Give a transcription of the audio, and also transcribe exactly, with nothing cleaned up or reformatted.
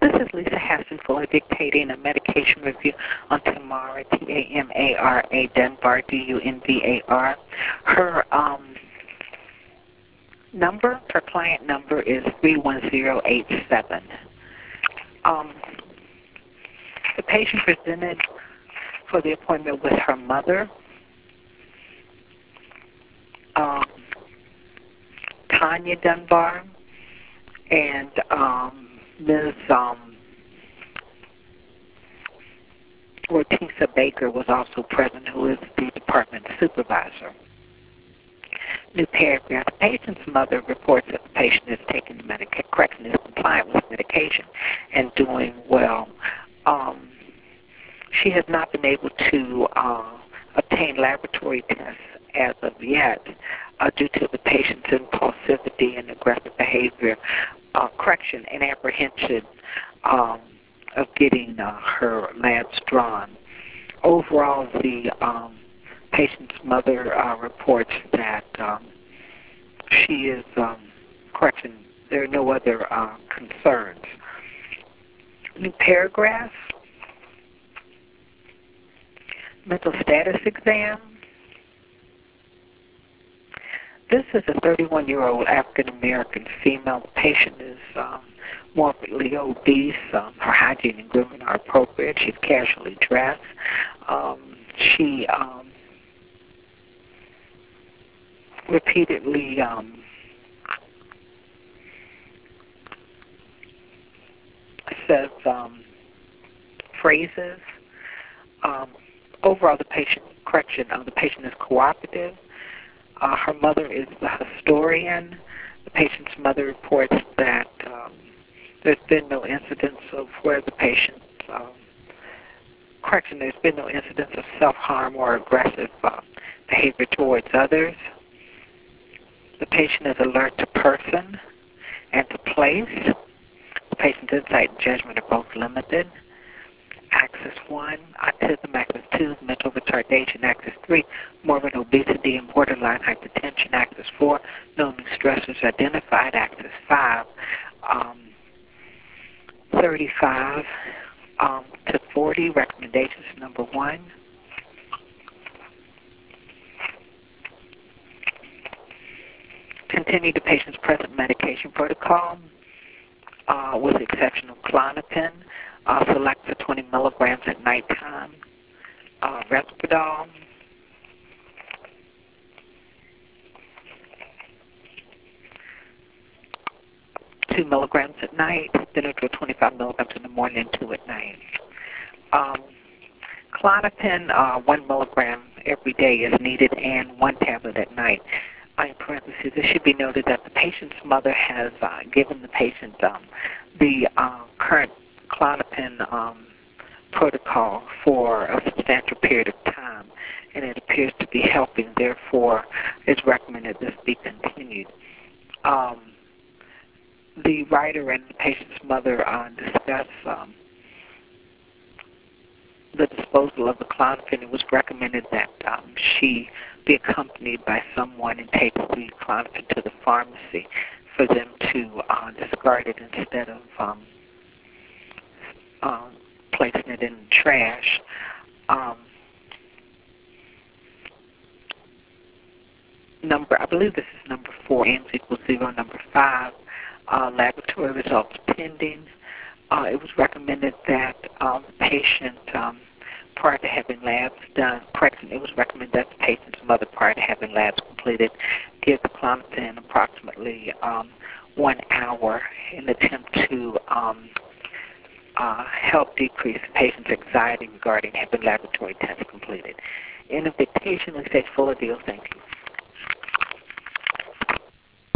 This is Lisa Haston Fuller dictating a medication review on Tamara, T A M A R A, Dunbar, D U N V A R. Her um, number, her client number is three one zero eight seven. Um, the patient presented for the appointment with her mother, um, Tanya Dunbar, and um, Miz Um, Ortisa Baker was also present, who is the department supervisor. New paragraph. The patient's mother reports that the patient is taking the medication, correction, is compliant with medication and doing well. Um, she has not been able to uh, obtain laboratory tests as of yet uh, due to the patient's impulsivity and aggressive behavior, uh, correction, and apprehension um, of getting uh, her labs drawn. Overall, the um, patient's mother uh, reports that um, she is, um, correction, there are no other uh, concerns. New paragraph. Mental status exam. This is a thirty-one-year-old African-American female. The patient is um, morbidly obese. Um, her hygiene and grooming are appropriate. She's casually dressed. Um, she um, repeatedly um, says um, phrases. Um, overall, the patient, correction, uh, the patient is cooperative. Uh, her mother is the historian. The patient's mother reports that um, there's been no incidents of where the patient, um, correction, there's been no incidents of self-harm or aggressive uh, behavior towards others. The patient is alert to person and to place. The patient's insight and judgment are both limited. Axis one, autism. Axis two, mental retardation. Axis three, morbid obesity and borderline hypertension. Axis four, no new stressors identified. Axis five, um, thirty-five um, to forty. Recommendations number one. Continue the patient's present medication protocol uh, with the exception of Klonopin. Uh, select for twenty milligrams at nighttime. Uh, Risperdal. Two milligrams at night. Benadryl twenty-five milligrams in the morning and two at night. Um, Klonopin, uh, one milligram every day is needed and one tablet at night. In parentheses, it should be noted that the patient's mother has uh, given the patient um, the uh, current Klonopin um, protocol for a substantial period of time, and it appears to be helping. Therefore, it's recommended this be continued. Um, the writer and the patient's mother uh, discuss um, the disposal of the Klonopin. It was recommended that um, she be accompanied by someone and take the Klonopin to the pharmacy for them to uh, discard it instead of um, um, placing it in the trash. Um, number, I believe this is number four, N equals zero. Number five, uh, laboratory results pending. Uh, it was recommended that um, the patient, um, prior to having labs done, correction, it was recommended that the patient's mother, prior to having labs completed, give the Klonopin approximately um, one hour in an attempt to um, uh, help decrease the patient's anxiety regarding having laboratory tests completed. In the dictation, we say full deal. Thank you.